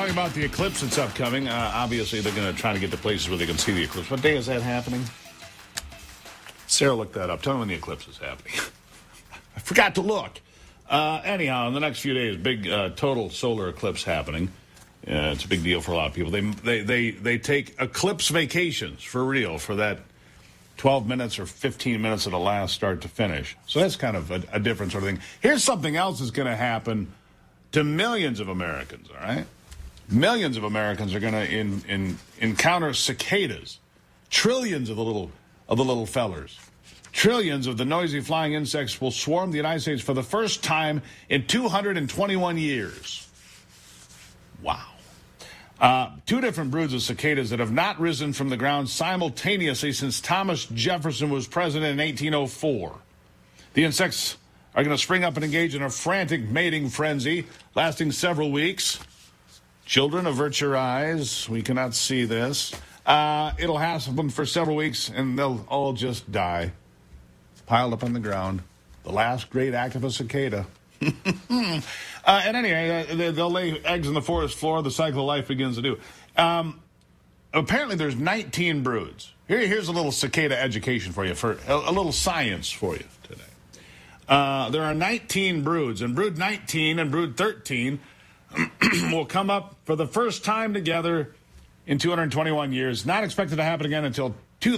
you about the eclipse that's upcoming. Obviously, they're going to try to get to places where they can see the eclipse. What day is that happening? Sarah, look that up. Tell me when the eclipse is happening. I forgot to look. Anyhow, in the next few days, big total solar eclipse happening. It's a big deal for a lot of people. They take eclipse vacations for real for that 12 minutes or 15 minutes of the last start to finish. So that's kind of a different sort of thing. Here's something else that's going to happen to millions of Americans, all right? Millions of Americans are going to encounter cicadas. Trillions of the little fellers. Trillions of the noisy flying insects will swarm the United States for the first time in 221 years. Wow. Two different broods of cicadas that have not risen from the ground simultaneously since Thomas Jefferson was president in 1804. The insects are going to spring up and engage in a frantic mating frenzy lasting several weeks. Children, avert your eyes. We cannot see this. It'll happen for several weeks, and they'll all just die. Piled up on the ground. The last great act of a cicada. And anyway, they'll lay eggs on the forest floor. The cycle of life begins to do. Apparently, there's 19 broods. Here's a little cicada education for you, for a little science for you today. There are 19 broods, and brood 19 and brood 13 will come up for the first time together in 221 years. Not expected to happen again until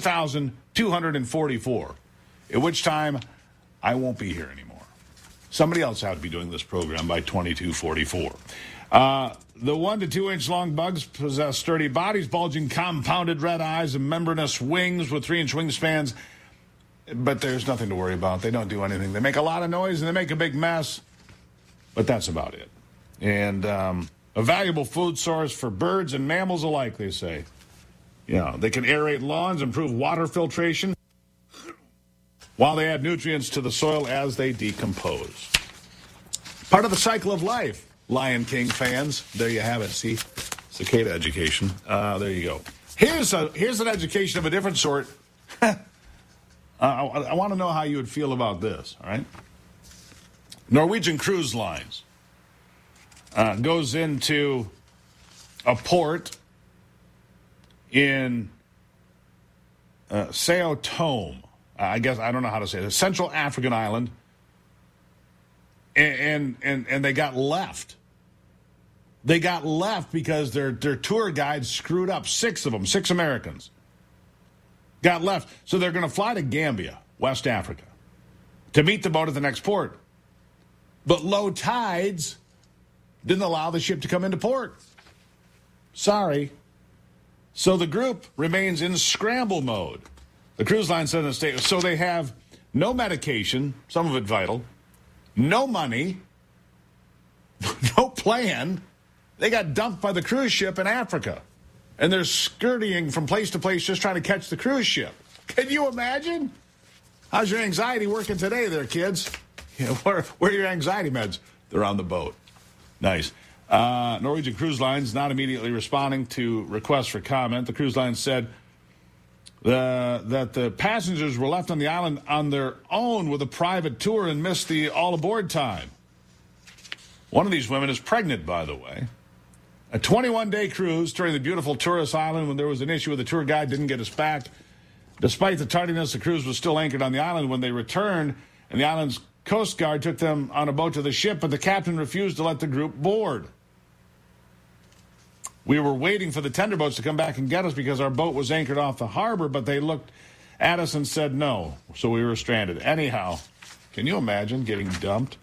2244, at which time I won't be here anymore. Somebody else had to be doing this program by 2244. The 1 to 2 inch long bugs possess sturdy bodies, bulging compounded red eyes, and membranous wings with 3-inch wingspans. But there's nothing to worry about. They don't do anything. They make a lot of noise and they make a big mess. But that's about it. And a valuable food source for birds and mammals alike, they say. Yeah, they can aerate lawns, improve water filtration, while they add nutrients to the soil as they decompose. Part of the cycle of life, Lion King fans. There you have it. See, cicada education. There you go. Here's an education of a different sort. I want to know how you would feel about this, all right? Norwegian Cruise Lines goes into a port in Sao Tome. I guess I don't know how to say it. A Central African island, and they got left. They got left because their tour guides screwed up. 6 of them, 6 Americans, got left. So they're going to fly to Gambia, West Africa, to meet the boat at the next port. But low tides didn't allow the ship to come into port. Sorry. So the group remains in scramble mode. The cruise line said in a statement, so they have no medication, some of it vital, no money, no plan. They got dumped by the cruise ship in Africa, and they're scurrying from place to place just trying to catch the cruise ship. Can you imagine? How's your anxiety working today there, kids? You know, where are your anxiety meds? They're on the boat. Nice. Norwegian Cruise Line's not immediately responding to requests for comment. The cruise line said that the passengers were left on the island on their own with a private tour and missed the all-aboard time. One of these women is pregnant, by the way. A 21-day cruise touring the beautiful tourist island when there was an issue with the tour guide didn't get us back. Despite the tardiness, the cruise was still anchored on the island when they returned, and the island's Coast Guard took them on a boat to the ship, but the captain refused to let the group board. We were waiting for the tender boats to come back and get us because our boat was anchored off the harbor, but they looked at us and said no, so we were stranded. Anyhow, can you imagine getting dumped?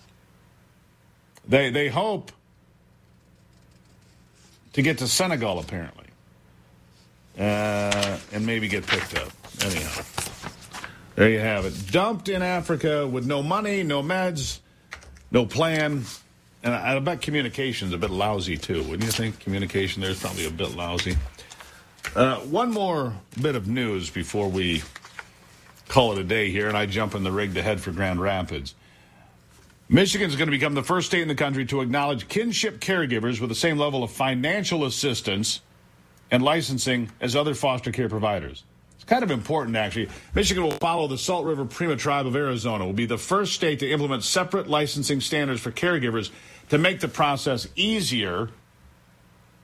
They hope to get to Senegal, apparently, and maybe get picked up. Anyhow, there you have it. Dumped in Africa with no money, no meds, no plan. And I bet communication's a bit lousy, too. Wouldn't you think? Communication there's probably a bit lousy. One more bit of news before we call it a day here, and I jump in the rig to head for Grand Rapids. Michigan's going to become the first state in the country to acknowledge kinship caregivers with the same level of financial assistance and licensing as other foster care providers. It's kind of important, actually. Michigan will follow the Salt River Pima Tribe of Arizona. Will be the first state to implement separate licensing standards for caregivers to make the process easier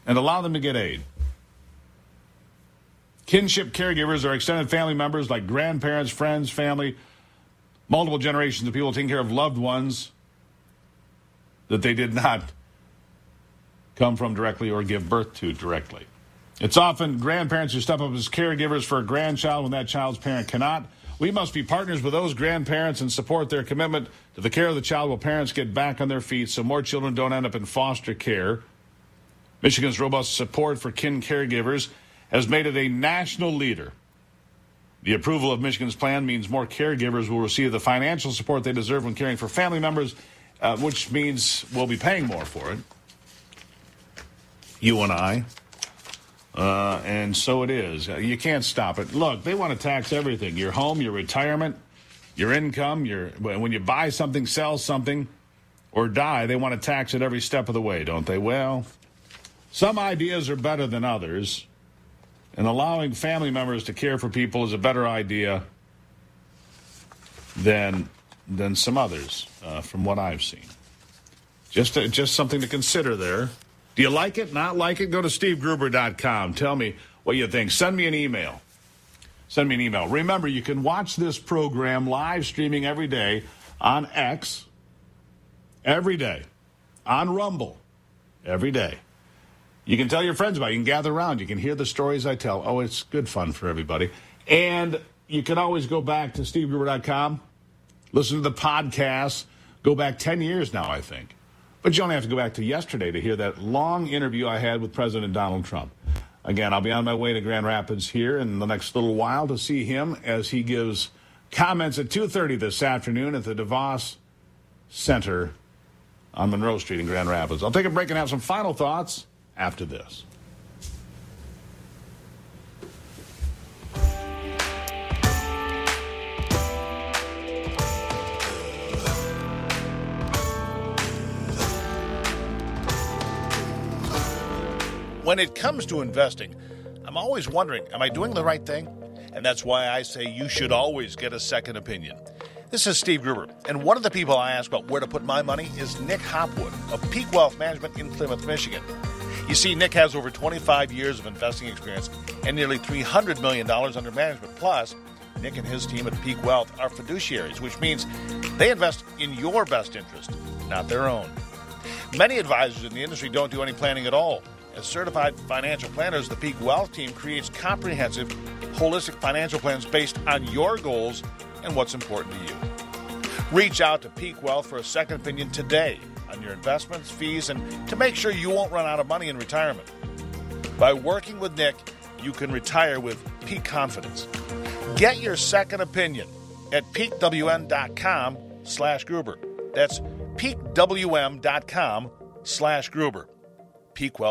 and allow them to get aid. Kinship caregivers are extended family members like grandparents, friends, family, multiple generations of people taking care of loved ones that they did not come from directly or give birth to directly. It's often grandparents who step up as caregivers for a grandchild when that child's parent cannot. We must be partners with those grandparents and support their commitment to the care of the child while parents get back on their feet so more children don't end up in foster care. Michigan's robust support for kin caregivers has made it a national leader. The approval of Michigan's plan means more caregivers will receive the financial support they deserve when caring for family members, which means we'll be paying more for it. You and I. And so it is. You can't stop it. Look, they want to tax everything. Your home, your retirement, your income, when you buy something, sell something, or die, they want to tax it every step of the way, don't they? Well, some ideas are better than others, and allowing family members to care for people is a better idea than some others, from what I've seen. Just something to consider there. Do you like it, not like it? Go to SteveGruber.com. Tell me what you think. Send me an email. Remember, you can watch this program live streaming every day on X, every day, on Rumble, every day. You can tell your friends about it. You can gather around. You can hear the stories I tell. Oh, it's good fun for everybody. And you can always go back to SteveGruber.com, listen to the podcast, go back 10 years now, I think. But you only have to go back to yesterday to hear that long interview I had with President Donald Trump. Again, I'll be on my way to Grand Rapids here in the next little while to see him as he gives comments at 2:30 this afternoon at the DeVos Center on Monroe Street in Grand Rapids. I'll take a break and have some final thoughts after this. When it comes to investing, I'm always wondering, am I doing the right thing? And that's why I say you should always get a second opinion. This is Steve Gruber, and one of the people I ask about where to put my money is Nick Hopwood of Peak Wealth Management in Plymouth, Michigan. You see, Nick has over 25 years of investing experience and nearly $300 million under management. Plus, Nick and his team at Peak Wealth are fiduciaries, which means they invest in your best interest, not their own. Many advisors in the industry don't do any planning at all. As certified financial planners, the Peak Wealth team creates comprehensive, holistic financial plans based on your goals and what's important to you. Reach out to Peak Wealth for a second opinion today on your investments, fees, and to make sure you won't run out of money in retirement. By working with Nick, you can retire with peak confidence. Get your second opinion at peakwm.com/Gruber. That's peakwm.com/Gruber. Peak Wealth.